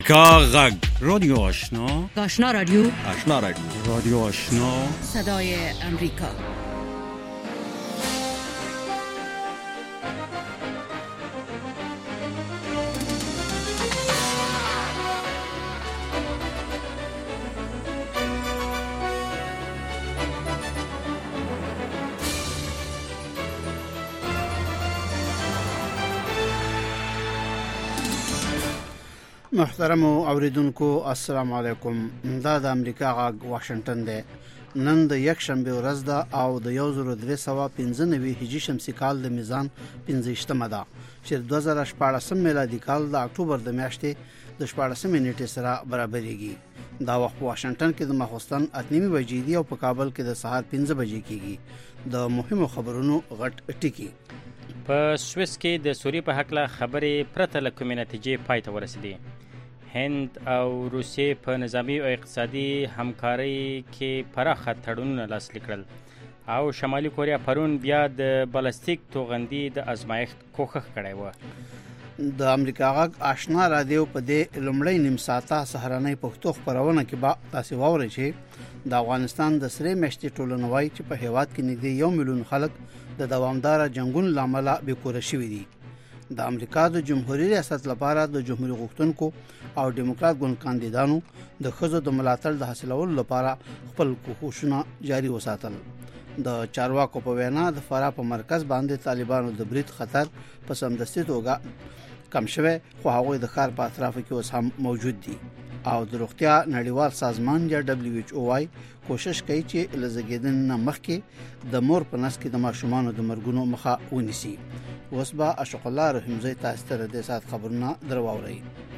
کاغذ رادیو آشنا آشنا رادیو رادیو آشنا صدای امریکا. محترم اوریدونکو السلام علیکم. دا د امریکا غږ واشنگټن دی. نن د یک شنبه ورځ ده او د 1295 هجری شمسي کال د میزان 15مه ده چې 2014 میلادي کال د اکتوبر د میاشتې د 14 نیټې سره برابرېږي. دا وخت په واشنگټن کې د ماخوستن 8:30 بجې دی او په کابل کې د سهار 5 بجې کېږي. د مهمو خبرونو غټ ټکی. په سویس کې د سوریې په حق له خبرې پرته له کومې نتیجې پای ته ورسېدې. هند او روسیې په نظامی او اقتصادي همکارۍ کې پراخه تړونونه لاسلیک کړل او شمالي کوریا پرون بیا د بالستیک توغندي د ازمایښت کوښښ کړی و. د امریکا غږ آشنا رادیو په دې لومړی نیم ساعته سهارنۍ پښتو خبرونه کې با تاسو واورئ چې د افغانستان د سره مشتي ټولنوي چې په هیواد کې نږدې 1 میلیون خلک د دوامدار جنگونو لامل به کور شوي دي. د امریکا د جمهوریت ریاست لپاره د جمهوریت غوښتونکو او دیموکرات ګوند کاندیدانو د خزو د ملاتړ د حاصلولو لپاره خپل کوښښونه جاري وساتل. د چارواکو په وینا د فراه په مرکز باندې طالبانو د برید خطر په سمدستي توګه کم شوی، خو هغه د ښار په اطرافو کې اوس هم موجود دي او د روغتیا نړیوال سازمان یا WHO وايي کوشش کوي چې لزګیدن نه مخکې د مور په نس کې د ماشومانو د مرګونو مخه ونیسي. اوس به اشق الله رحمزی تاسو ته د سات خبرونه درواوري.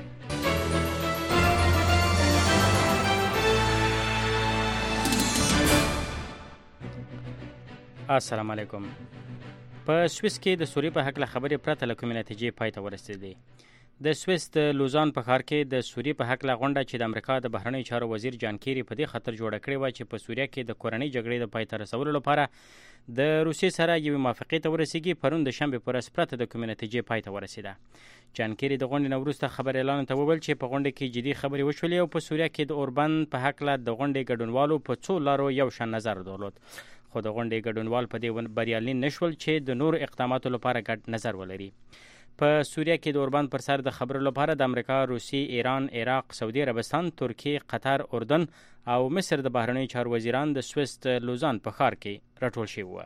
السلام علیکم. په سویس کې د سوریې په حق له خبرې پرته له کومې نتیجې پای ته ورسېدې. د سویس د لوزان په ښار کې د سوریې په حق له غونډه چې د امریکا د بهرنیو چارو وزیر جان کیری په دې خاطر جوړه کړې و چې په سوریه کې د کورنۍ جګړې د پای ته رسولو لپاره د روسیې سره یوې موافقې ته ورسیږي، پرون د شنبې په ورځ پرته د کومې نتیجې پای ته ورسېده. جان کیری د غونډې نه وروسته خبر اعلان ته وویل چې په غونډه کې جدي خبرې وشولې او په سوریه کې د اوربان په حق له د غونډې ګډونوالو په څو لارو یو شان نظر درلود، خو د غونډې ګډونوال په دې بریالي نشول چې د نورو اقداماتو لپاره ګډ نظر ولري. په سوریه کې د اوربان پر سر د خبرو لپاره د امریکا، روسیې، ایران، عراق، سعودي عربستان، ترکیې، قطر، اردن او مصر د بهرنیو چارو وزیران د سویس د لوزان په ښار کې راټول شوي وو.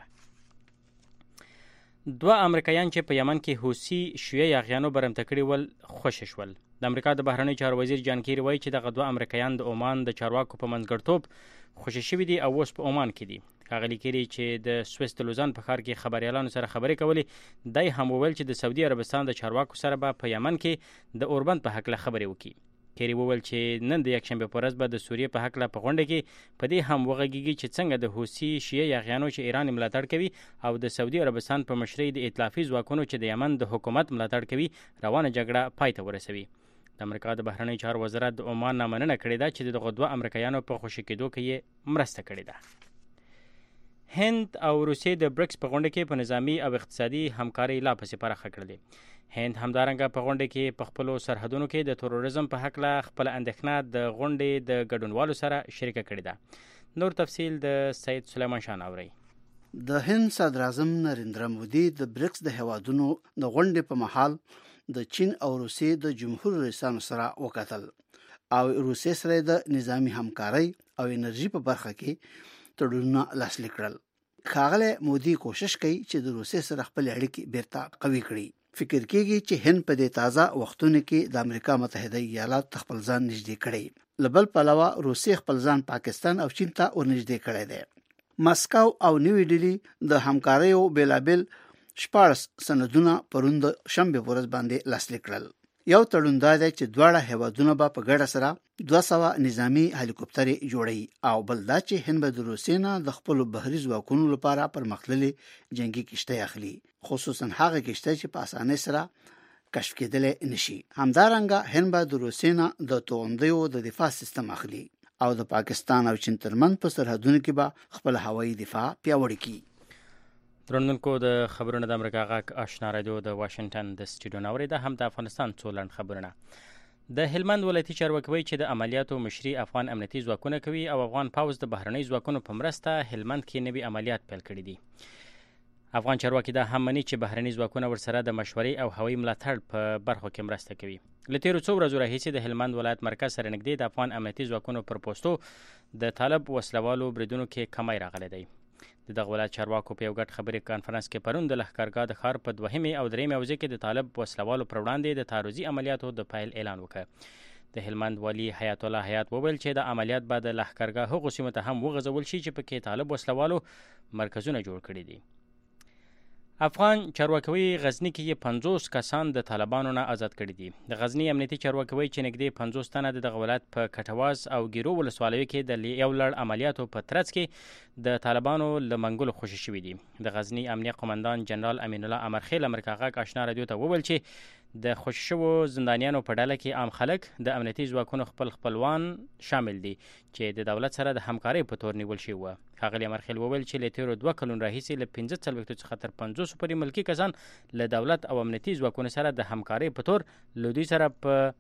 2 امریکایان چې په یمن کې حوثي شیعه یاغیانو برمته کړي ول خوشي شول. د امریکا د بهرنیو چارو وزیر جان کیری وایي چې دغه 2 امریکایان د عمان د چارواکو په منځګړیتوب خوشي شوي دي او اوس په عمان کې دي. ښاغلي کیری چې د سویس د لوزان په ښار کې خبریالانو سره خبرې کولې، دی هم وویل چې د سعودي عربستان د چارواکو سره به په یمن کې د اوربند په حق له خبرې وکړي. کیری وویل چې نن د یکشنبې په ورځ به د سوریې په حق له په غونډه کې په دې هم وغږیږي چې څنګه د حوثي شیعه یاغیانو چې ایران ملاتړ کوي او د سعودي عربستان په مشرۍ د ائتلافي ځواکونو چې د یمن د حکومت ملاتړ کوي روانه جګړه پای ته ورسوي. د امریکا د بهرنیو چارو وزارت د عمان نه مننه کړې ده چې دغه 2 امریکایانو په خوشي کېدو کې یې مرسته کړې ده. هند او روسیې د برکس په غونډه کې په نظامی او اقتصادي همکارۍ لا پسې پراخه کړلې. هند همدارنګه په غونډه کې په خپلو سرحدونو کې د تروریزم په حق له خپل اندېښنه د غونډې د ګډونوالو سره شریکه کړې ده. نور تفصیل د سید سلیمان شاه اوري. د هند صدر اعظم نریندرا مودي د برکس د هیوادونو د غونډې په محل د چین او روسیې د جمهور رئیسانو سره وکتل او روسیې سره د نظامی همکارۍ او انرژي په برخه کې تړونونه لاسلیک کړل. ښاغلی مودي کوشش کوي چې د روسیې سره خپل اړیکې بیرته قوي کړي. فکر کېږي چې هند په دې تازه وختونو کې د امریکا متحده ایالات خپل ځان نږدې کړي. لبل پلوه روسیې خپل ځان پاکستان او چین ته ورنږدې کړی دی. مسکو او نیوی ډیلی د همکاریو بیلابل 14 سندونه پرون د شنبې ورځ باندې لاسلیک کړل. یو تړون دا دی چې دواړه هیوادونه به په ګډه سره 200 نظامی هلیکوپټرې جوړي او بل دا چې هند به د روسیې نه د خپل بحري ځواکونو لپاره پرمختللي جنگي کشتۍ اخلي، خصوصا هغه کشتۍ چې په اسانۍ سره کشف کېدل نشي. همدارنګه هند به د روسیې نه د توغندیو د دفاع سیستم اخلي او د پاکستان او چین ترمن په سرحدونو کې به خپل هوایي دفاع پیاوړی کړي. درنونکو د خبرونه د امریکا غږ آشنا رادیو د واشنگټن د سټوډیو نوري ده هم د افغانستان څو لنډ خبرونه. د هلمند ولایتي چارواکي وایي چې د عملیاتو مشري افغان امنیتي ځواکونه کوي او افغان پوځ د بهرنۍ ځواکونو په مرسته هلمند کې نوي عملیات پیل کړي دي. افغان چارواکي دا هم مني چې بهرنۍ ځواکونه ورسره د مشورې او هوایي ملاتړ په برخو کې مرسته کوي. له تیرو څو ورځو راهیسې د هلمند ولایت مرکز سره نږدې د افغان امنیتي ځواکونو پر پوستو د طالب وسلوالو بریدونو کې کمی راغلی دی. د دغه ولایت چارواکو په یو ګډ خبري کانفرنس کې پرون د لښکرګاه د ښار په 2 او 3 حوزې کې د طالب وسلوالو پر وړاندې د تعرضي عملیاتو د پیل اعلان وکړ. د هلمند والي حیات الله حیات وویل چې د عملیات بعد د لښکرګاه هغو سیمو ته هم وغځول شي چې پکې طالب وسلوالو مرکزونه جوړ کړي دي. افغان چارواکي غزنی کې 50 کسان د طالبانو نه آزاد کړي دي. د غزنی امنیتي چارواکي چې نږدې 50 تنه د ولایت په کټواز او ګیرو ولسوالیو کې د یو لړ عملیاتو په ترڅ کې د طالبانو له منګولو خوشي شوي دي. د غزنی امنیه قومندان جنرال امین الله امرخیل امریکا غاک آشنا رادیو ته وویل چې د خوشي شوو زندانیانو په ډله کې عام خلک د امنیتي ځواکونو خپلوان شامل دي چې د دولت سره د همکارۍ په تور نیول شوي وو. ښاغلي امرخیل وویل چې له تیرو 2 کلونو راهیسې له 45 څخه تر 50 پورې ملکي کسان له دولت او امنیتي ځواکونو سره د همکارۍ په تور له دوی سره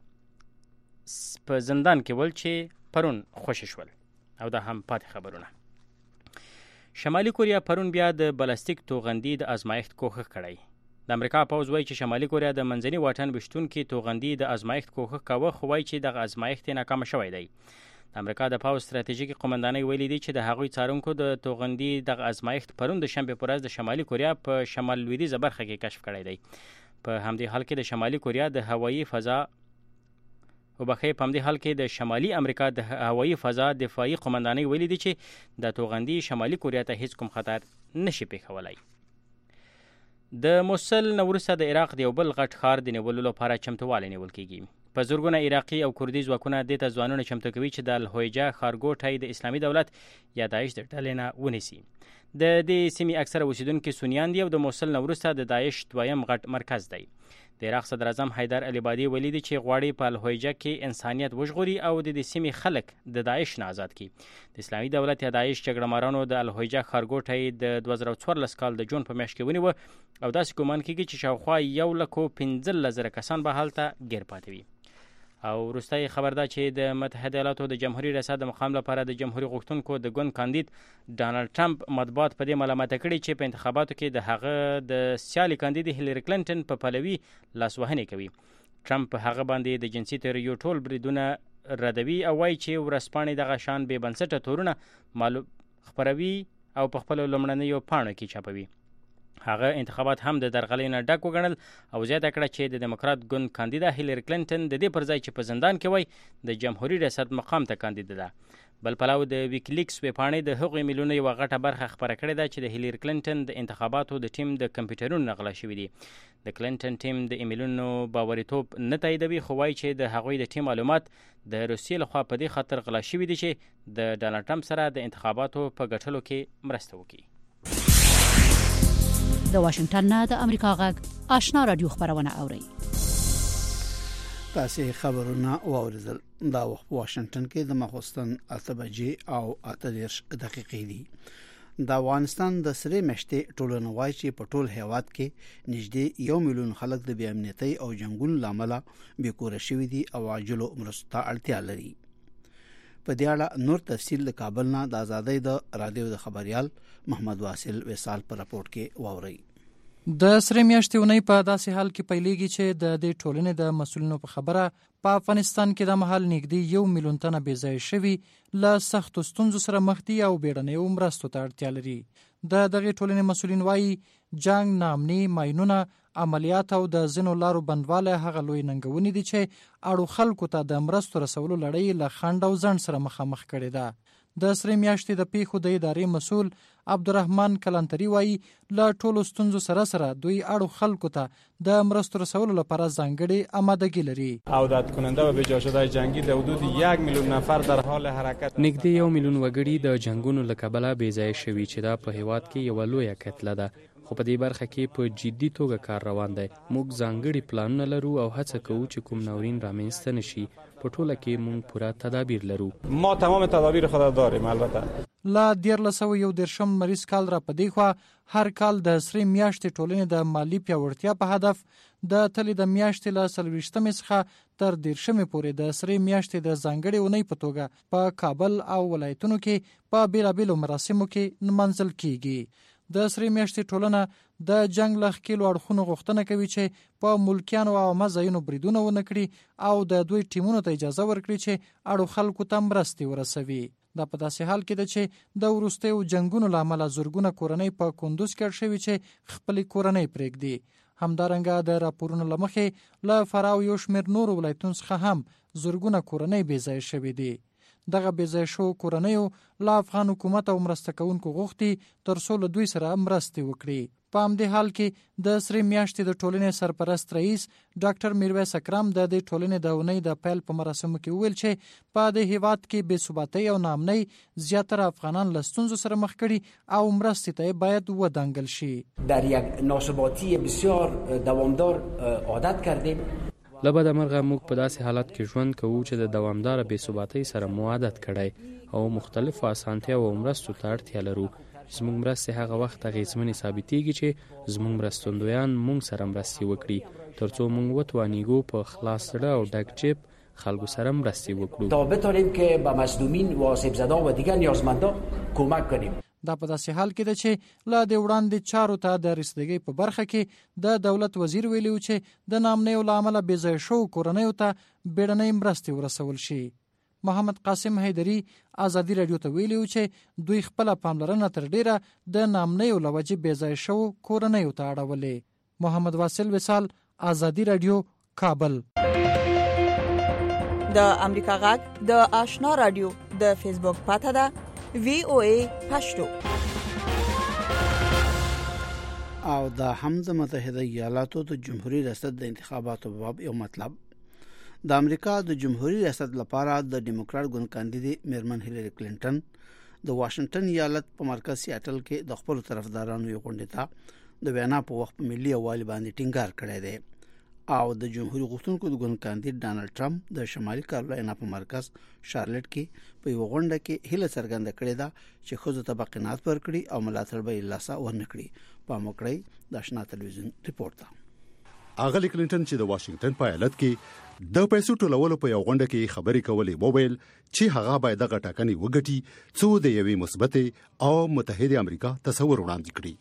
په زندان کې ول چې پرون خوشي شول. او دا هم پاتې خبرونه. شمالي کوریا پرون بیا د بلاستیک توغندي د ازمایښت کوښښ کړی. د امریکا پوځ وایي چې شمالي کوریا د منځني واټن وشتونکي توغندي د ازمایښت کوښښ کاوه، خو وایي چې دغه ازمایښت ناکام شوی دی. د امریکا د پوځ ستراتیژیکي قومندانۍ ویلي دي چې د هغوی څارونکو د توغندي دغه ازمایښت پرون د شنبې په ورځ د شمالي کوریا په شمال لویدیځه برخه کې کشف کړی دی. په همدې حال کې د شمالي کوریا د هوایي فضا په همدې حال کې د شمالي امریکا د هوایي فضا دفاعي قومندانۍ ویلي دي چې د توغندي شمالي کوریا ته هیڅ کوم خطر نشي پیښولی. د موصل نه وروسته د عراق د یو بل غټ ښار د نیولو لپاره چمتووالی نیول کیږي. په زرګونه عراقي او کردي ځواکونه دې ته ځوانونه چمتو کوي چې د الهویجه ښارګوټی د اسلامي دولت یا داعش د ډلې نه ونیسي. د دې سیمې اکثره اوسیدونکي سنیان دي او د موصل نه وروسته د داعش دویم غټ مرکز دی. د عراق صدر اعظم حیدر العبادي ویلي دي چې غواړي په الهویجه کې انسانیت وژغوري او د دې سیمې خلک د داعش نه آزاد کړي. د اسلامي دولت یا داعش جګړهمارانو د الهویجه ښارګوټی د 2014 کال د جون په میاشت کې ونیوه او داسې ګمان کېږي چې شاوخوا 1,15,000 کسان به هلته ګیر پاتې وي. او وروستی خبر دا چې د متحده ایالاتو د جمهوریت ریاست د مقام لپاره د جمهوریت غوښتونکو د ګوند کاندید ډانلډ ټرمپ مطبوعات په دې ملامته کړي چې په انتخاباتو کې د هغه د سیالي کاندید هیلری کلینټن په پلوي لاسوهنې کوي. ټرمپ په هغه باندې د جنسي تیریو ټول بریدونه ردوي او وایي چې ورځپاڼې دغه شان بې بنسټه تورونه خپروي او په خپلو لومړنیو پاڼو کې چاپوي. هغه انتخابات هم د درغلۍ نه ډک وګڼل او زیاته کړه چې د دموکرات ګوند کاندیده هیلری کلینټن د دې پر ځای چې په زندان کې وای د جمهوریت ریاست مقام ته کاندیده ده. بل پلو د ویکلیکس ویبپاڼې د هغوی میلیونو یوه غټه برخه خپره کړې ده چې د هیلری کلینټن د انتخاباتو د ټیم د کمپیوټرونو نه غلا شوي دي. د کلینټن ټیم د ایمیلونو باوریتوب نه تاییدوي خو وایي چې د هغوی د ټیم معلومات د روسیې لخوا په دې خاطر غلا شوي دي چې د ډانلډ ټرمپ سره د انتخاباتو په ګټلو کې مرسته وکړي. د واشنگټن نه د امریکا غږ آشنا رادیو خبرونه اوري. تاسو خبرونه واوریدل. دا وخت واشنگټن کې د مخوستن 8 بجې او 8 دقیقې دي. د افغانستان د سره مشته ټولنه وایي چې په ټول هیواد کې نږدې 1 میلیون خلک د بیامنیتي او جنگونو لامل بیکور شوي دي او عاجلو مرستو اړتیا لري. په دې اړه نور تفصیل د کابل نه د ازادۍ د رادیو د خبريال محمد واصل وصال پر راپورټ کې واوري. د سره میاشتې ونې په داسې حال کې پیلېږي چې د دې ټولنې د مسؤلینو په خبره په افغانستان کې د مهال نږدې 1 میلیون تنه بې ځای شوي له سختو ستونزو سره مخ دي او بیړنیو مرستو ته اړتیا لري. د دغې ټولنې مسؤلین وایي جنگ، ناامني، ماینونه، عملیات او د ځینو لارو بندواله هغه لوی ننګونې دي چې اړو خلکو ته د مرستو رسولو لړۍ له خنډ او ځنډ سره مخامخ کړې ده. د سره میاشتې د پیښو د ادارې مسؤل عبدالرحمن کلانتری وایي له ټولو ستونزو سره دوی اړو خلکو ته د مرستو رسولو لپاره ځانګړې آمادګي لري. عودت کننده و به جا شدن جنگی در حدود 1 میلیون نفر در حال حرکت. نږدې 1 میلیون وګړي د جنگونو له کبله بې ځای شوي چې دا په هیواد کې یو لویه کتله ده. خو په دې برخه کې په جدي توګه کار روان دی. موږ ځانګړي پلانونه لرو او هڅه کوو چې کوم ناورین رامنځته نشي. په ټوله کې موږ پوره تدابیر لرو. ما تمام تدابیر خود داریم. البته لا 1911 مریض کال را پدې خو هر کال د سری میاشتې ټولنې د مالی پیاوړتیا په هدف د تلې د میاشتې له 24 څخه تر 13 پورې د سری میاشتې د ځانګړي اونۍ په توګه په کابل او ولایتونو کې په بیلابیلو مراسمو کې نمانځل کیږي. د سری میاشتې ټولنه د جنگ له ښکیلو اړخونو غوښتنه کوي چې په ملکیانو او عامه ځایونو بریدونه ونه کړي او د دوی ټیمونو ته اجازه ورکړي چې اړو خلکو ته مرستې ورسوي. دا په داسې حال کې ده چې د وروستیو جنگونو له امله زرګونه کورنۍ په کندوز کې اړ شوي چې خپلې کورنۍ پرېږدي. همدارنګه د راپورونو له مخې له فراه او یو شمېر نورو ولایتونو څخه هم زرګونه کورنۍ بې ځایه شوي دي. دغه بې ځایه شوو کورنیو له افغان حکومت او مرسته کوونکو غوښتي تر څو له دوی سره مرستې وکړي. په همدې حال کې د سری میاشتې د ټولنې سرپرست رئیس ډاکټر میرویس اکرم د دې ټولنې د اونۍ د پیل په مراسمو کې وویل چې په دې هیواد کې بې ثباتۍ او ناامنۍ زیاتره افغانان له ستونزو سره مخ کړي او مرستې ته باید ودانګل شي. در یک ناثباتی بسیار دوامدار عادت کردیم. لبد مرغه موږ په داسې حالت کې ژوند کوو چې د دوامداره بې ثباتۍ سره مو عادت کړی او مختلفو اسانتیاوو او مرستو ته اړتیا لرو. زموږ مرستې هغه وخت اغېزمنې ثابتېږي چې زموږ مرستندویان موږ سره مرستې وکړي تر څو موږ وتوانیږو په خلاص زړه او ډک جیب خلکو سره مرستې وکړو تا بتوانیم که به مظلومین و آسیب زده و دیگر نیازمندان کمک کنیم. دا په داسې حال کې ده چې له دې وړاندې چارو ته د رسیدګۍ په برخه کې د دولت وزیر ویلي و چې د ناامنیو له امله بې ځایه شوو کورنیو ته بیړنۍ مرستې ورسول شي. محمد قاسم حیدري ازادي راډیو ته ویلي و چې دوی خپله پاملرنه تر ډیره د ناامنیو له وجې بې ځایه شوو کورنیو ته اړولې. محمد واصل وصال، ازادي راډیو، کابل. د امریکا غږ د آشنا راډیو د فیسبوک پاته ده VOA پښتو. او د حمزه متحده ایالاتو د جمهوریت ریاست د انتخاباتو په باب یو مطلب. د امریکا د جمهوریت ریاست لپاره د ډیموکرات ګوند کاندید میرمن هیلری کلینټن د واشنگټن ایالت په مرکز سیاتل کې د خپل طرفدارانو یو غونډه ته د وینا په وخت په ملي یووالي باندې ټینګار کړی دی او د جمهوریت غوښتونکو د ګوند کاندید ډانلډ ټرمپ د شمالي کارولاینا په مرکز شارلټ کې په یو غونډه کې هیله څرګنده کړې ده چې ښځو ته به قناعت ورکړي او ملاتړ به یې لاسه ورنکړي. په موکړی د آشنا تلویزیون ریپورت ده. اغلی کلینټن چې د واشنگټن په ایالت کې د پیسو ټولولو په یو غونډه کې خبرې کولې وویل چې هغه باید د غټاکنې وګټي څو د یوې مثبتې او متحده امریکا تصور وړاندې کړي.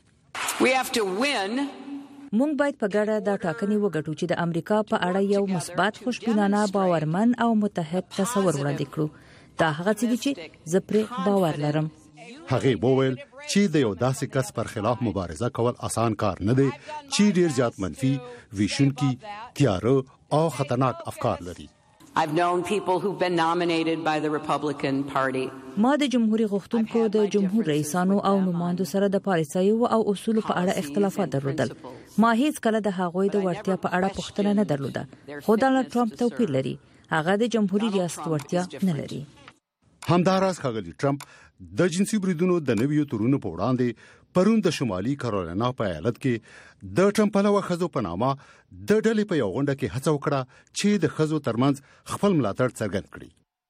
مونږ باید په ګډه دا ټاکنې وګټو چې د امریکا په اړه یو مثبت خوشبینانه باورمن او متحد تصور وړاندې کړو. دا هغه څه دي چې زه پرې باور لرم. هغه وویل چې د یو داسې کس پر خلاف مبارزه کول آسان کار نه دی چې ډیر زیات منفي، ویشونکي، تیاره او خطرناک افکار لري. I've known people who've been nominated by the Republican Party. ما د جمهوریت غوښتونکو د جمهور رئیسانو او نمائندو سره د پالیسیو او اصولو په اړه اختلافات درلودل. ما هیڅ کله د هغوی د وړتیا په اړه پوښتنه نه درلوده. خو ډانلډ ټرمپ توپیر لري. هغه د جمهوریت ریاست وړتیا نه لري. همداراز ښاغلي ټرمپ د جنسي بریدونو د نویو تورونو په وړاندې پرون د شمالي کارولاینا په ایالت کې د ټرمپ له خزو په نامه د ډلې په یو غونډه کې هڅه وکړه چې د خزو ترمنځ خپل ملاتړ څرګند کړي.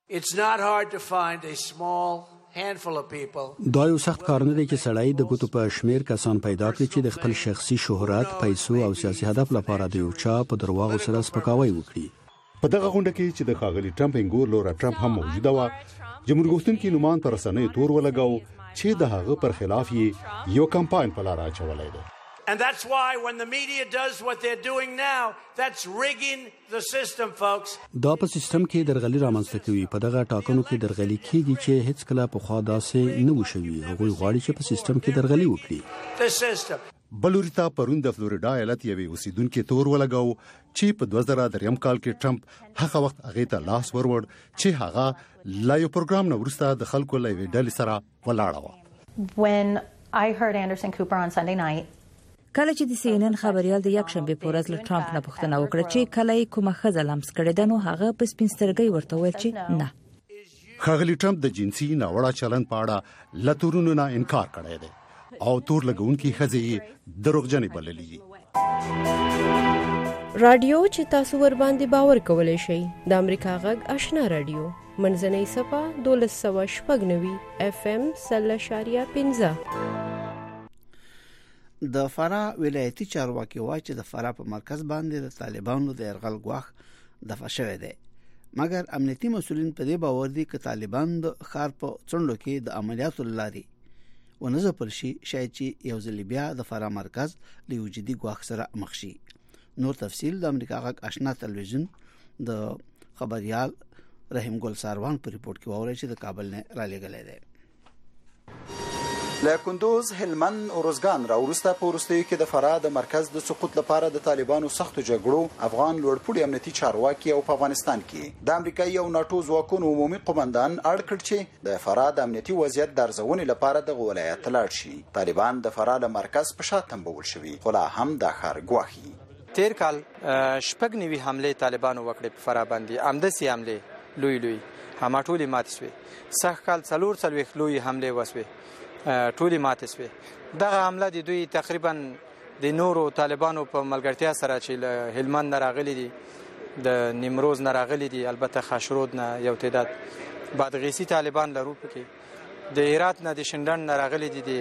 دا یو سخت کار نه دی چې سړی د ګوتو په شمیر کسان پیدا کړي چې د خپل شخصي شهرت، پیسو او سیاسي هدف لپاره د یو چا په درواغو سره سپکاوی وکړي. په دغه غونډه کې چې د ښاغلي ټرمپ انګور لورا ټرمپ هم موجوده و، جمهوریت غوښتونکي نومان پر رسنیو تور ولګاو چې د هغه پر خلاف یې یو کمپاین په لار اچولای دی. And that's why when the media does what they're doing now, that's rigging the system, folks. دا په سیستم کې درغلي رامنځته کوي. په دغه ټاکنو کې درغلي کیږي چې هیڅ کله په خوا داسې نه وشوي. هغوی غواړي چې په سیستم کې درغلي وکړي. The system. بلوریتا پرون د فلوریډا ایالت یوې اوسیدونکو تور ولګاو چې په 2003 کال کې ټرمپ هغه وخت هغه ته لاس ورور چې هغه لا یو پروګرام نو ورسته د خلکو له ویډل سره ولاړه و. When I heard Anderson Cooper on Sunday night, کله چې د CNN خبريال د یک شنبه په ورځ له ټرمپ نه پوښتنه وکړه چې کله کومه خزه لمس کړي ده، نو هغه په سپینسترګۍ ورته ویل چې نه. ښاغلي ټرمپ د جنسي ناوړه چلند په اړه لتورونو نه انکار کړی دی او تور لګونکي خزې دروغجنې بللې. رادیو چې تاسو ور باندې باور کولای شئ د امریکا غږ آشنا رادیو منځنۍ صفه 1296 FM 0.15. د فراه ولایتي چارواکي وایي چې د فراه په مرکز باندې د طالبانو د یرغل ګواښ دفع شوی دی، مګر امنیتي مسولین په دې باور دي چې طالبان د ښار په څنډو کې د عملیاتو لاري ونه ځپل شي، شاید چې یو ځل بیا د فراه مرکز له یو جدي ګواښ سره مخ شي. نور تفصیل د امریکا غږ آشنا تلویزیون د خبريال رحیم ګل ساروان په ریپورت کې وایي چې د کابل نه را لېږلی دی. له کندوز، هلمند او روزګان راوروسته په وروستیو کې د فراه د مرکز د سقوط لپاره د طالبانو سختو جګړو افغان لوړپوړي امنیتي چارواکي او په افغانستان کې د امریکایي او ناټو ځواکونو عمومي قومندان اړ کړ چې د فراه د امنیتي وضعیت د ارزونې لپاره دغه ولایت ته لاړ شي. طالبان د فراه له مرکز په شا تنبول شوي، خو لا هم دا ښار ګواښي. تیر کال شپږ نوي حملې طالبانو وکړې په فراه باندې، همداسې حملې لوی هما ټولې ماتې شوې. سږ کال 44 لوی حملې وسوې، ټولې ماتې شوې. دغه حمله د دوی تقریبا د نورو طالبانو په ملګرتیا سره چې له هلمند نه راغلي دي، د نیمروز نه راغلي دي، البته خاشرود نه یو تعداد، بادغیسي طالبان لرو پکې، د هرات نه د شندن نه راغلي دي،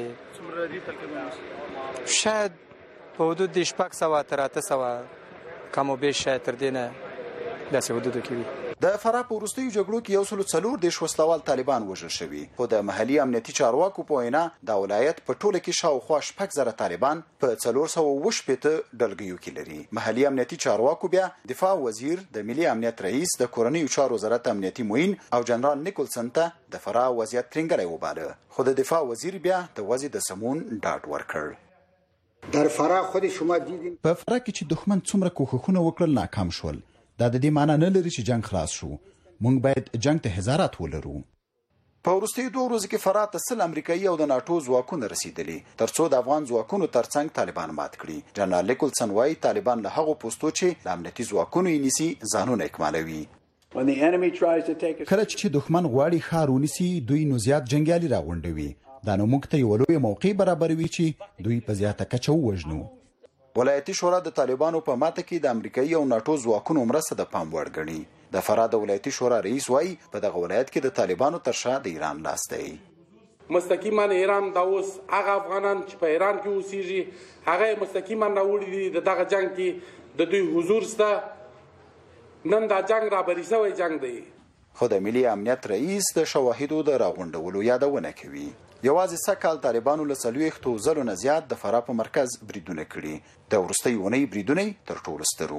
شاید په حدود د 600 تر 800 کم و بیش شاید تر دې نه داسې حدودو کې وي. د فراه په وروستیو جګړو کې 140 وسلوال طالبان وژل شوي، خو د محلي امنیتي چارواکو په وینا د ولایت په ټوله کې شاوخوا 6,000 طالبان په 480 ډلګیو کې لري. محلي امنیتي چارواکو بیا دفاع وزیر، د ملي امنیت رئیس، د کورنیو چارو وزارت امنیتي معین او جنرال نیکولسن ته د فراه وضعیت ترنګلی وباله، خو د دفاع وزیر بیا د وضع د سمون ډاډ ورکړ. در فراه خود شما دیدین په فراه کې چې دښمن څومره کوښښونه وکړل ناکام شول. دا د دې معنی نه لري چې جنگ خلاص شو، موږ باید جنگ ته هزارات ولرو. په وروستیو 2 ورځو کې فراه ته 100 امریکایي او د ناټو ځواکونه رسیدلي ترڅو د افغان ځواکونو ترڅنګ طالبان مات کړي. جنرال نیکولسن وایي طالبان له هغو پوستو چې د امنیتي ځواکونو یې نیسي ځانونه اکمالوي. کله چې دښمن غواړي ښار ونیسي، دوی نو زیات جنګیالي راغونډوي. دا نو موږ ته یو لوی موقع برابروي چې دوی په زیاته کچه ووژنو. ولایتي شورا د طالبانو په ماته کې د امریکایي او ناټو ځواکونو مرسته د پام وړ ګڼي. د فراه د ولایتي شورا رئیس وایي په دغه ولایت کې د طالبانو تر شا د ایران لاس دی. مستقیما ایران دا اوس هغه افغانان چې په ایران کې اوسېږي هغه مستقیما راوړي دي د دغه جنگ کې د دوی حضور سته. نن دا جنگ رابري شوی جنگ دی. خو د ملي امنیت رئیس د شواهدو د راغونډولو یادونه کوي. یوازې سکهال طالبانو له 40 ځلو نه زیات د فراه په مرکز بریدونه کړي. د وروستۍ اونۍ بریدونه تر ټولو سترو.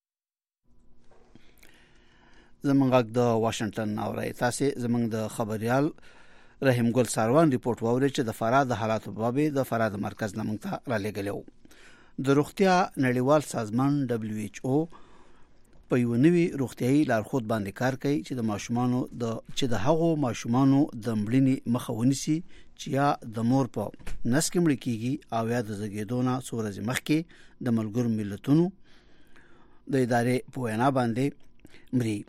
زمونږ غږ د واشنگټن اورئ. تاسې زمونږ د خبريال رحیم ګل ساروان ریپورت واورئ چې د فراه د حالاتو په باب د فراه د مرکز نه موږ ته را لېږلی. د روغتیا نړیوال سازمان WHO په یو نوي روغتیايي لارښود باندې کار کوي چې د ماشومانو د هغو ماشومانو د مړینې مخه ونیسي چې یا د مور په نس کې مړ کیږي او یا د زیږیدو نه څو ورځې مخکې د ملګرو ملتونو د ادارې په وینا باندې مري.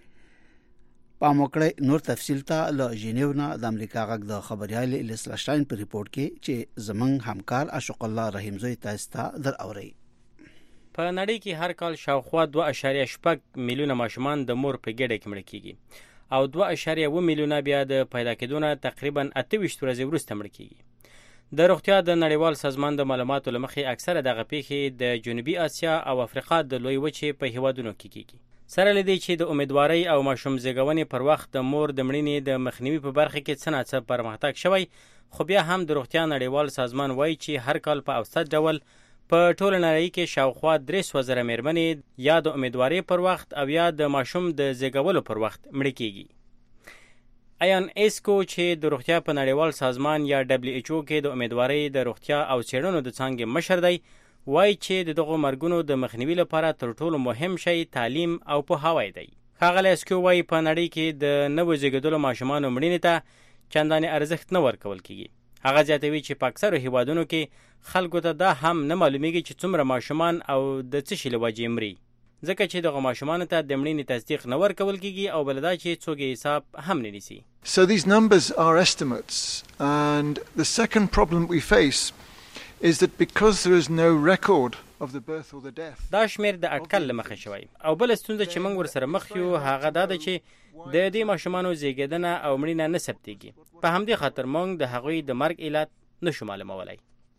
پام وکړئ. نور تفصیل ته له ژینیو نه د امریکا غږ د خبريال الیسلا شټاین په ریپورت کې چې زمنګ همکار اشوق الله رحیمزوی تاسو ته در اوري. په نړۍ کې هر کال شاوخوا 2.8 میلیونه ماشومان د مور په ګډه کې مړ کیږي او 2.1 میلیونه بیا د پیدا کېدو نه تقریبا 28 ورځې وروسته مړ کیږي. د روغتیا د نړیوال سازمان د معلوماتو له مخې اکثره دغه پیښې د جنوبي اسیا او افریقا د لوی وچې په هیوادونو کې کیږي. سره لدی چې د امیدوارۍ او ماشوم زیږونې پر وخت د مور د مړینې د مخنیوي په برخه کې څه ناڅه پرمختګ شوی، خو بیا هم د روغتیا نړیوال سازمان وایي چې هر کال په اوسط ډول په ټوله نړۍ کې شاوخوا 300,000 مېرمنې یا د امیدوارۍ پر وخت او یا د ماشوم د زیږولو پر وخت مړ کیږي. ایان ایسکو چې د روغتیا په نړیوال سازمان یا WHO کې د امیدوارۍ د روغتیا او څېړنو د څانګې مشر دی، وایي چې دغه مرګونو د مخنیوي لپاره تر ټولو مهم شی تعلیم او پوهاوی دی. ښاغلی ایسکو وایي په نړۍ کې د نوو زیږیدلو ماشومانو مړینې ته چندانې ارزښت نه ورکول کیږي. هغه زیاتوي چې په اکثرو هیوادونو کې خلکو ته دا هم نه معلومیږي چې څومره ماشومان او د څه شي له وجې مري، ځکه چې دغه ماشومانو ته د مړینې تصدیق نه ورکول کیږي او بل دا چې څوک یې حساب هم نه نیسي. So these numbers are estimates, and the second problem we face is that because there is no record of the birth or the death. دا شمیر د اټکل له مخې شوی او بل ستونزه چې موږ ورسره مخ یو هغه دا ده چې د دې ماشومانو زیږیدنه او مړینه نه ثبتېږي. په همدې خاطر موږ د هغوی د مرګ علت نشو معلومولی.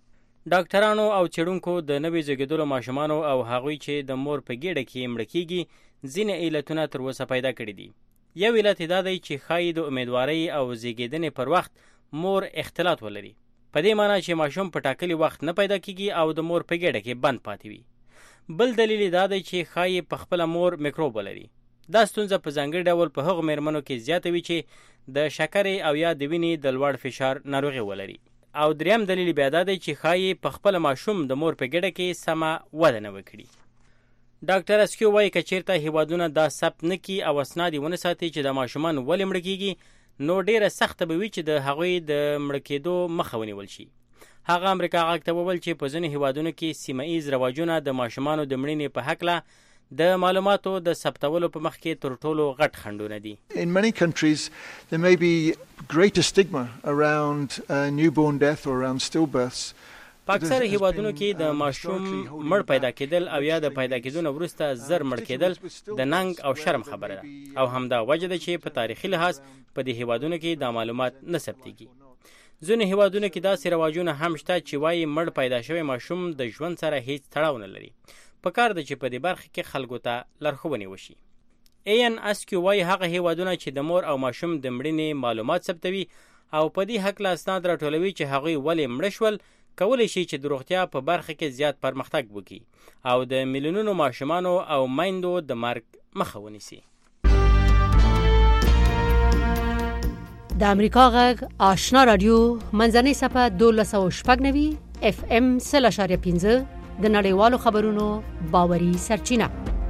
ډاکټرانو او څېړونکو د نوي زېږېدلو ماشومانو او هغوی چې د مور په ګېډه کې مړه کېږي ځینې علتونه تر اوسه پیدا کړي دي. یو علت دا دی چې ښایي د امیدوارۍ او زېږېدنې پر وخت مور اختلاط ولري، په دې معنی چې ماشوم په ټاکلي وخت نه پیدا کېږي او د مور په ګېډه کې بند پاتې وي. بل دلیل دا دی چې ښایي په خپله مور میکروب ولري. دا ستونزه په ځانګړي ډول په هغو مېرمنو کې زیاته وي چې د شکرې او یا د وینې د لوړ فشار ناروغي ولري. او دریم دلیل بیا دا دی چې ښایي په خپله ماشوم د مور په ګېډه کې سمه وده نه وکړي. ډاکټر اسکیو وایي که چېرته هیوادونه دا ثبت نه کړي او اسناد یې ونه ساتي چې د ماشومان ولې مړه کېږي، نو ډېره سخته به وي چې د هغوی د مړه کېدو مخه ونیول شي. هغه امریکا غږ ته وویل چې په ځینو هیوادونو کې سیمه ایز رواجونه د ماشومانو د مړینې په هکله د معلوماتو د ثبتولو په مخ کې تر ټولو غټ خنډونه دي. In many countries there may be greater stigma around newborn death or around stillbirths. په اکثر هیوادونو کې د ماشوم مړ پیدا کېدل او یا د پیدا کېدو نه وروسته زر مړ کېدل د ننګ او شرم خبره ده، او همدا وجه ده چې په تاریخي لحاظ په دې هیوادونو کې دا معلومات نه ثبتېږي. ځینو هیوادونو کې داسې رواجونه هم شته چې وایي مړ پیدا شوی ماشوم د ژوند سره هیڅ تړاو نه لري. پکار ده چې په دې برخه کې خلکو ته لارښوونې وشي. این اسکیو وایي هغه هیوادونه چې د مور او ماشوم د مړینې معلومات ثبتوي او په دې هکله اسناد راټولوي چې هغوی ولې مړه شول، کولی شي چې د روغتیا په برخه کې زیات پرمختګ وکړي او د میلیونونو ماشومانو او میندو د مرګ مخه ونیسي. د امریکا غږ آشنا رادیو منځنۍ صفحه 1290 FM 0.5 د نړیوالو خبرونو باوري سرچینه.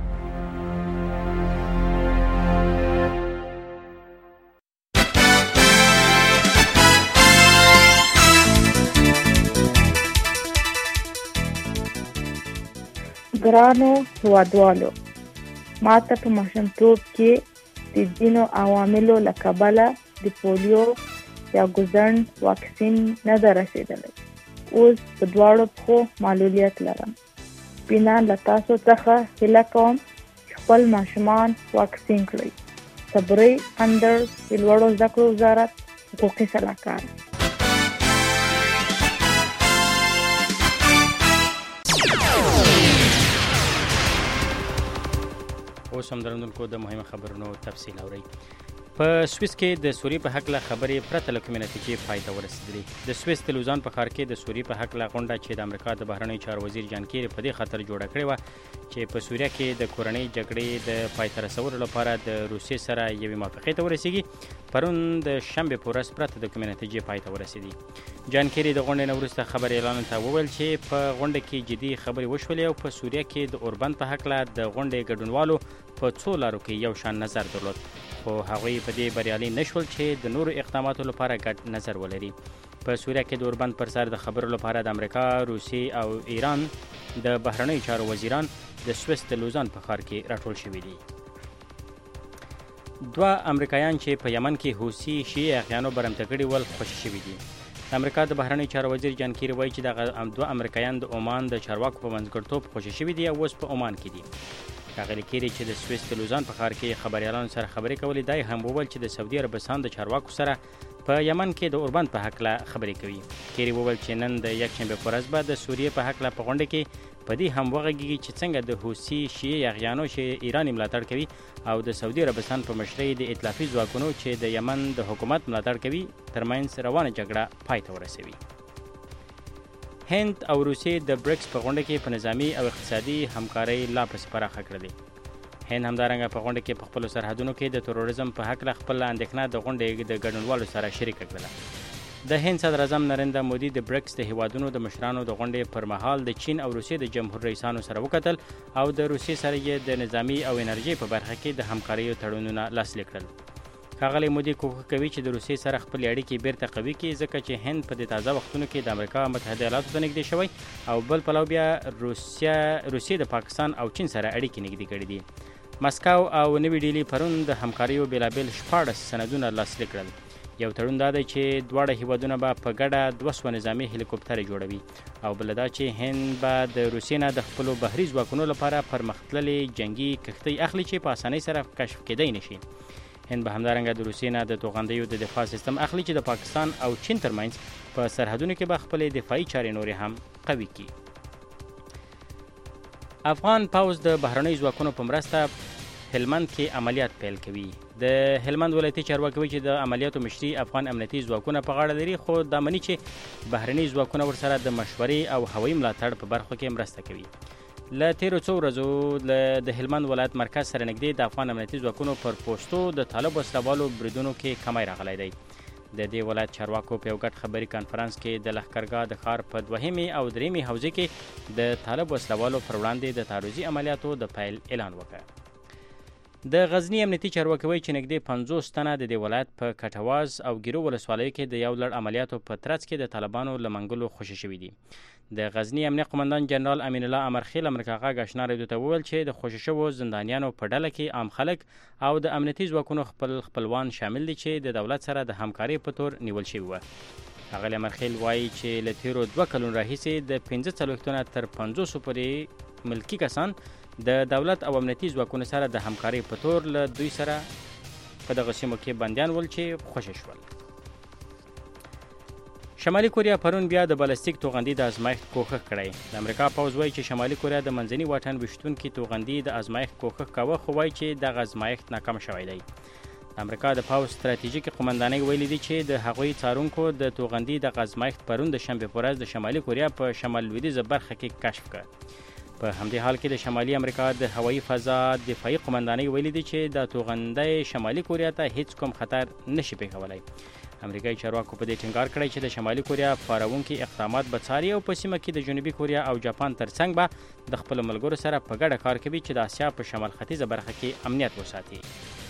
ګرانو هیوادوالو، ماته په ماشومتوب کې د ځینو عواملو له کبله د پولیو یا ګوزڼ واکسین نه ده رسېدلی. اوس په دواړو پښو معلولیت لرم. بینا له تاسو څخه هیله کوم چې خپل ماشومان واکسین کړئ. صبري اندر د لوړو زده کړو وزارت حقوقي سلاکار. اوس هم درنونکو د مهمو خبرونو تفصیل اورئ. په سویس کې د سوریې په هکله خبرې پرته له کومې نتیجې پای ته ورسېدلې. د سویس د لوزان په ښار کې د سوریې په هکله غونډه چې د امریکا د بهرنیو چارو وزیر جان کیري په دې خاطر جوړه کړې وه چې په سوریه کې د کورنۍ جګړې د پای ته رسولو لپاره د روسیې سره یوې موافقې ته ورسېږي، پرون د شنبې په ورځ پرته د کومې نتیجې پای ته ورسېدي. جان کیري د غونډې نه وروسته خبر اعلان ته وویل چې په غونډه کې جدي خبرې وشولې او په سوریه کې د اوربند په هکله د غونډې ګډونوالو په څو لارو کې یو شان نظر درلود، خو هغوی په دې بریالي نشول چې د نورو اقداماتو لپاره ګډ نظر ولري. په سوریه کې د اوربند پر سر د خبرو لپاره د امریکا، روسیې او ایران د بهرنیو چارو وزیران د سویس د لوزان په ښار کې راټول شوي دي. دوه امریکایان چې په یمن کې حوثي شیعه اغیانو برمته کړي ول خوشي شوي دي. د امریکا د بهرنیو چارو وزیر جان کیري وایي چې دغه دوه امریکایان د عمان د چارواکو په منځګړیتوب خوشي شوي دي او اوس په عمان کې دي. ښاغلي کیري چې د سویس د لوزان په ښار کې خبریالانو سره خبرې کولې، دا هم وویل چې د سعودي عربستان د چارواکو سره په یمن کې د اوربند په هکله خبرې کوي. کیري وویل چې نن د یکشنبې په ورځ به د سوریې په هکله په غونډه کې په دې هم وغږیږي چې څنګه د حوثي شیعه اغیانو چې ایران ملاتړ کوي او د سعودي عربستان په مشرۍ د ائتلافي ځواکونو چې د یمن د حکومت ملاتړ کوي ترمنځ روانه جګړه پای ته ورسوي. هند او روسیې د برکس په غونډه کې په نظامی او اقتصادي همکارۍ لا پسې پراخه کړې. هند همدارنګه په غونډه کې په خپلو سرحدونو کې د تروریزم په هکله خپله اندېښنه د غونډې د ګډونوالو سره شریکه کړله. د هند صدر اعظم نریندرا مودي د برکس د هیوادونو د مشرانو د غونډې پر مهال د چین او روسیې د جمهور رئیسانو سره وکتل او د روسیې سره یې د نظامی او انرژي په برخه کې د همکاریو تړونونه لاسلیک کړل. ښاغلی مودي کوښښ کوي چې د روسیې سره خپلې اړیکې بیرته قوي کړي، ځکه چې هند په دې تازه وختونو کې د امریکا متحده ایالاتو ته نږدې شوی او بل پلو بیا روسیې د پاکستان او چین سره اړیکې نږدې کړي دي. مسکو او نوې ډیلي پرون د همکاریو بېلابېل 14 سندونه لاسلیک کړل. یو تړون دا دی چې دواړه هیوادونه به په ګډه 200 نظامي هلیکوپټرې جوړوي او بل دا چې هند به د روسیې نه د خپلو بحري ځواکونو لپاره پرمختللې جنگي کښتۍ اخلي چې په اسانۍ سره کشف کېدی نشي. هند به همدارنګه د روسیې نه د توغندیو د دفاع سیستم اخلي چې د پاکستان او چین ترمنځ په سرحدونو کې به خپلې دفاعي چارې نورې هم قوي کړي. افغان پوځ د بهرنیو ځواکونو په مرسته هلمند کې عملیات پیل کوي. د هلمند ولایتي چارواکي وایي چې د عملیاتو مشري افغان امنیتي ځواکونه په غاړه لري، خو دا مني چې بهرني ځواکونه ورسره د مشورې او هوایي ملاتړ په برخو کې مرسته کوي. له تیرو څو ورځو د هلمند ولایت مرکز سره نږدې د افغان امنیتي ځواکونو پر پوستو د طالب وسلوالو بریدونو کې کمی راغلی دی. د دې ولایت چارواکو په یو ګډ خبري کانفرنس کې د لښکرګاه د ښار په 2مې او 3مې حوزې کې د طالب وسلوالو پر وړاندې د تعرضي عملیاتو د پیل اعلان وکړ. د غزنی امنیتي چارواکي وایي چې نږدې 50 تنه د دې ولایت په کټواز او ګیرو ولسوالیو کې د یو لړ عملیاتو په ترڅ کې د طالبانو له منګلو خوشي شوي دي. د غزنی امنیه قومندان جنرال امین الله امرخیل امریکا غاګ آشنا رادیو ته وویل چې د خوشي شوو زندانیانو په ډله کې عام خلک او د امنیتي ځواکونو خپلوان شامل دي چې د دولت سره د همکارۍ په تور نیول شوي وو. ښاغلی امرخیل وایي چې له تیرو 2 کلونو راهیسې د 45 تر 50 پورې ملکي کسان د دولت او امنیتي ځواکونو سره د همکارۍ په تور له دوی سره په دغه سیمو کې بندیان ول چې خوشي شول. شمالي کوریا پرون بیا د بالستیک توغندي د ازمایښت کوښښ کړی. د امریکا پوځ وایي چې شمالي کوریا د منځني واټن ویشتونکي توغندي د ازمایښت کوښښ کاوه، خو وایي چې دغه ازمایښت ناکام شوی دی. د امریکا د پوځ ستراتیژیکي قومندانۍ ویلي دي چې د هغوی څارونکو د توغندي د ازمایښت پرون د شنبې په ورځ د شمالي کوریا په شمال لویدیځه برخه کې کشف کړ. په همدې حال کې د شمالي امریکا د هوایي فضا دفاعي قومندانۍ ویلي دي چې د توغندۍ شمالي کوریا ته هیڅ کوم خطر نشي پیښولی. امریکایي چارواکو په دې ټینګار کړی چې د شمالي کوریا پاروونکي اقدامات به څاري او په سیمه کې د جنوبي کوریا او جاپان ترڅنګ به د خپلو ملګرو سره په ګډه کار کوي چې د اسیا په شمال ختیځه برخه کې امنیت وساتي.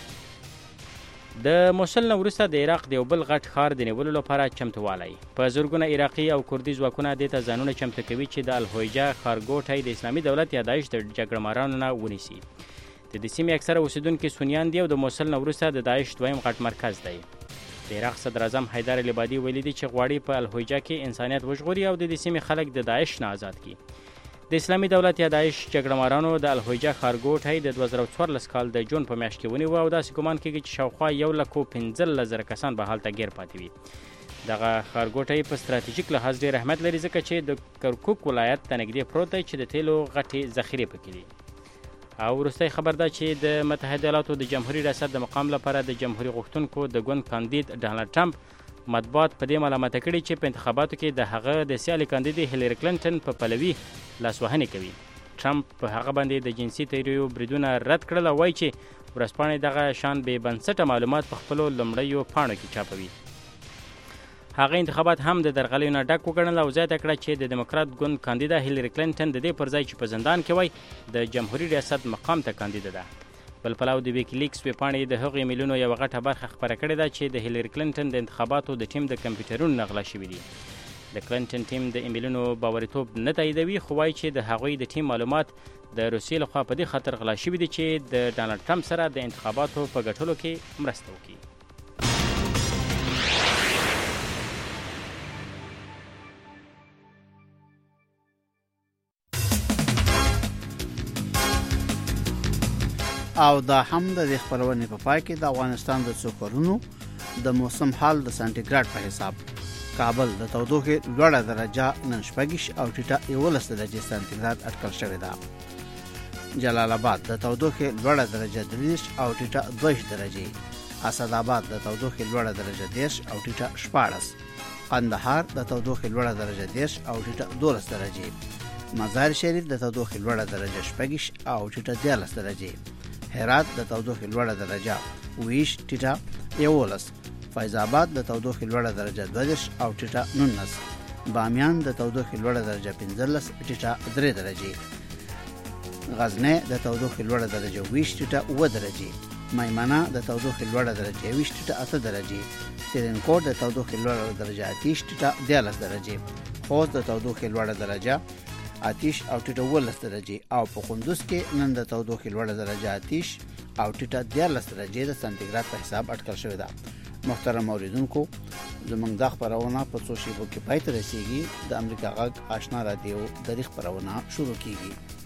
د موصل نه وروسته د عراق د یو بل غټ ښار د نیولو لپاره چمتووالی. په زرګونه عراقي او کردي ځواکونه دې ته ځانونه چمتو کوي چې د الهویجه ښارګوټی د اسلامي دولت یا داعش د جګړهمارانو نه ونیسي. د دې سیمې اکثره اوسیدونکي سنیان دي او د موصل نه وروسته د داعش دویم غټ مرکز دی. د عراق صدر اعظم حیدر العبادي ویلي دي چې غواړي په الهویجه کې انسانیت وژغوري او د دې سیمې خلک د داعش نه آزاد کړي. د اسلامي دولت یا داعش جګړهمارانو د الهویجه ښارګوټی د 2014 کال د جون په میاشت کې ونیوه او داسې ګمان کېږي چې شاوخوا 1,15,000 کسان به هلته ګیر پاتې وي. دغه ښارګوټی په ستراتیژیک لحاظ ډېر اهمیت لري ځکه چې د کرکوک ولایت ته نږدې پروت دی چې د تیلو غټې ذخیرې پکې دي. او وروستی خبر ده چې د متحده ایالاتو د جمهوریت ریاست د مقام لپاره د جمهوریت غوښتونکو د ګوند کاندید ډانلډ ټرمپ مطبوعات په دې ملامته کړي چې په انتخاباتو کې د هغه د سیالي کاندید هیلری کلینټن په پلوي لاسوهنې کوي. ټرمپ په هغه باندې د جنسي تیریو بریدونه رد کړل او وایي چې ورځپاڼې دغه شان بې بنسټه معلومات په خپلو لومړیو پاڼو کې چاپوي. هغه انتخابات هم د درغلیو نه ډک وګڼل او زیاته کړه چې د دموکرات ګوند کاندیده هیلری کلینټن د دې پر ځای چې په زندان کې وای د جمهوریت ریاست مقام ته کاندیده ده. بل پلو د ویکیلیکس ویبپاڼې د هغو ایمیلونو یوه غټه برخه خپره کړې ده چې د هیلری کلینټن د انتخاباتو د ټیم د کمپیوټرونو نه غلا شوي دي. د کلینټن ټیم د ایمیلونو باوریتوب نه تاییدوي، خو وایي چې د هغوی د ټیم معلومات د روسیې لخوا په دې خاطر غلا شوي دي چې د ډانلډ ټرمپ سره د انتخاباتو په ګټلو کې مرسته وکړي. او دا هم د خبرونې په پای کې د افغانستان د څو کورونو د موسم حال د سانتیګراډ په حساب. کابل د تودوخې لوړه درجه نن 6 او ټیټه 11 درجې سانتیګراډ اټکل شوې ده. جلال آباد د تودوخې لوړه درجه 30 او ټیټه 2 درجې. اسداباد د تودوخې لوړه درجه 10 او ټیټه 14. قندهار د تودوخې لوړه درجه 10 او ټیټه 12 درجې. مزار شریف د تودوخې لوړه درجه 6 او ټیټه 13 درجې. هرات د تودوخې لوړه درجه 20 ټیټه 11. فیض آباد د تودوخې لوړه درجه 20 او ټیټه 19. بامیان د تودوخې لوړه درجه 15 ټیټه 3 درجې. غزنی د تودوخې لوړه درجه 20 ټیټه 7 درجې. میمنه د تودوخې لوړه درجه 20 ټیټه 8 درجې. سرینکوټ د تودوخې لوړه درجه 30 ټیټه 13 درجې. خوست د تودوخې لوړه درجه 8 او ټیټه 12 درجې او په کندوز کې نن د تودوخې لوړه درجه 8 او ټیټه 13 درجې د سانتیګراډ په حساب اټکل شوې ده. محترم اوریدونکو، زموږ د خبرونه په څو شیبو کې پای ته رسیږي. د امریکا غږ آشنا رادیو د خبرونه شروع کیږي.